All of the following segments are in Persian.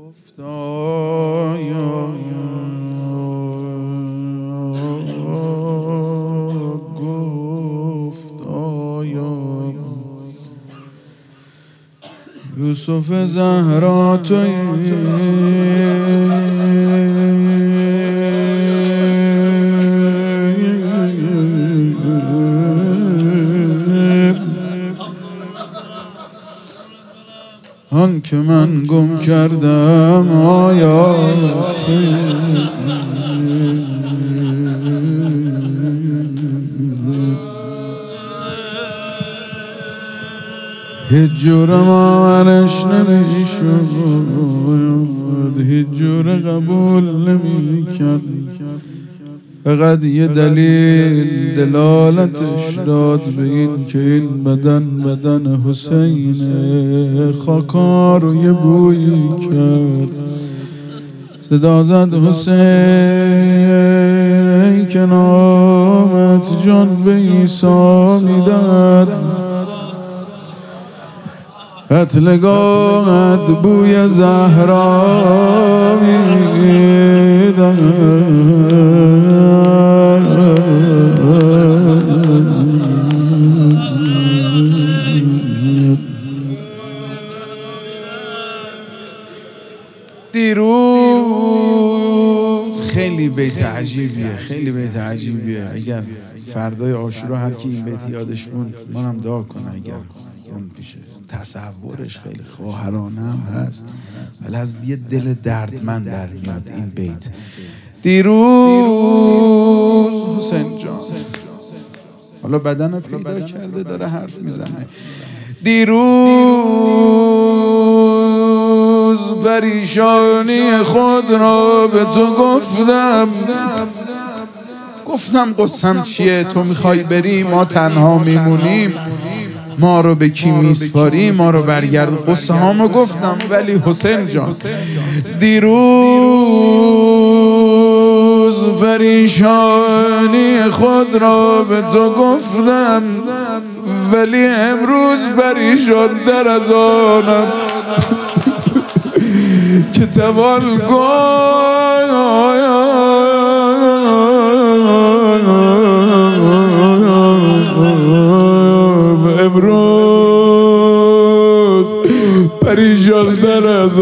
یوسف زهرا تویی آن که من گم کردم آیا هیچ جور باورش نمیشد، هیچ جور قبول نمیکرد. فقط یه دلیل دلالتش داد به این که این بدن حسین خاکا رو یه بویی کرد. صدا زد حسین که نامت جان به عیسی میداد، قتلگاهت بوی زهرا میداد. دیروز خیلی بیت عجیبیه، خیلی بیت عجیبیه. اگر فردای عاشورا هر کی این بیت یادش موند منم دعا کنه اگر اون پیشه. تصورش خیلی خواهرانه هم هست ولی از یه دل دردمند در میاد این بیت. دیروز حسین جان حالا بدن پیدا کرده داره حرف میزنه. دیروز پریشانی خود را به تو گفتم قسم چیه؟ تو میخوای بری ما تنها میمونیم، ما رو به کی میسپاری، ما رو برگرد. قصه هامو گفتم ولی حسین جان دیروز پریشانی خود را به تو گفتم ولی امروز پریشان در از آنم که توان امروز پریشان در از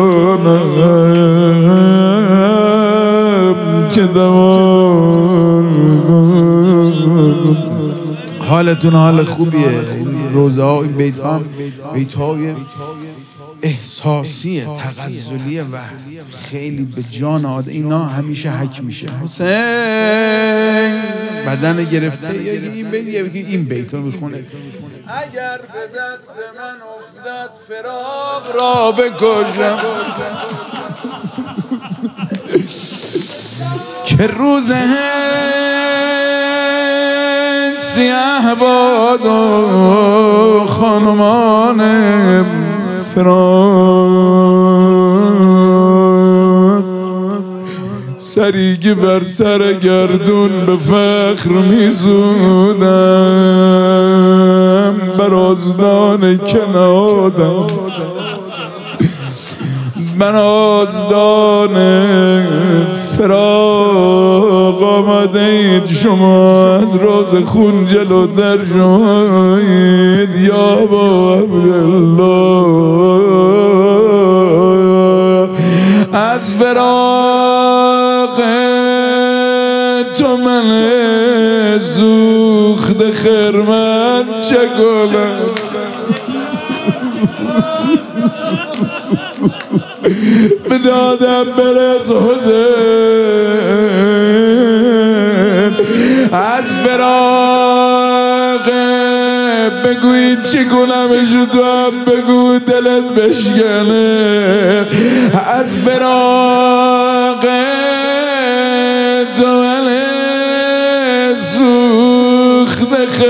آنم که دوان. حالتون حال خوبیه؟ این روزه ها، این بیت های احساسیه، تغزلیه و خیلی به جان آدم. اینا همیشه حک میشه. حسین بدن گرفته این بیت رو میخونه. اگر به دست من افتد فراق را بکشم که روز سیاه باد و خانمان فراد سریگی بر سر گردون به فخر میزودم بر آزدان کنادم من آزدان فراق آمده اید شما از راز خون جلو در شمایید یا با عبدالله از فراق تو من سوخت خرمن چه گلم به دادم برس حسین از فراق بگوید چی کنمشو تو هم بگو دلت بشکنه از فراق تو من سوخت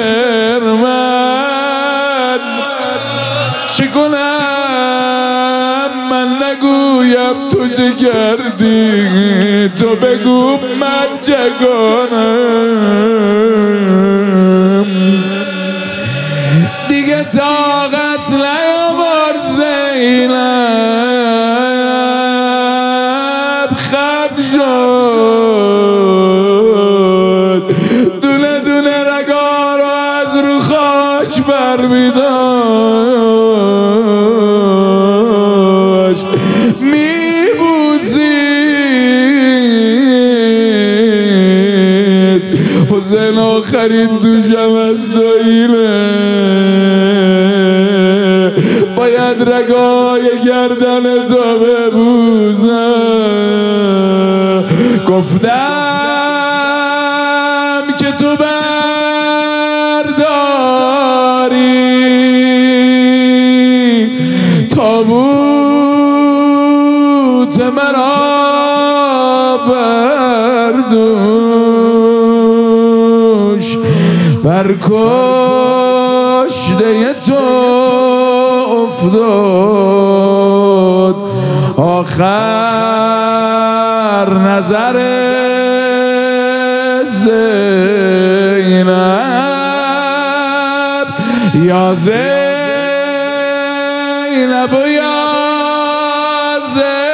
خرمن چی کنم من نگویم تو چه کردی تو بگو من چه کنم دیگه طاقت نیاورد زینب خم شد، دونه دونه رگا رو از رو خاک برمیداشت، میبوسید. حسین آخرین دوشم از داییمه، باید رگای گردن تو ببوسم. گفتم که تو برداری تابوت مرا بردوش، بر کشته تو افتاد آخر نظر زینب. یا زینب یا زینب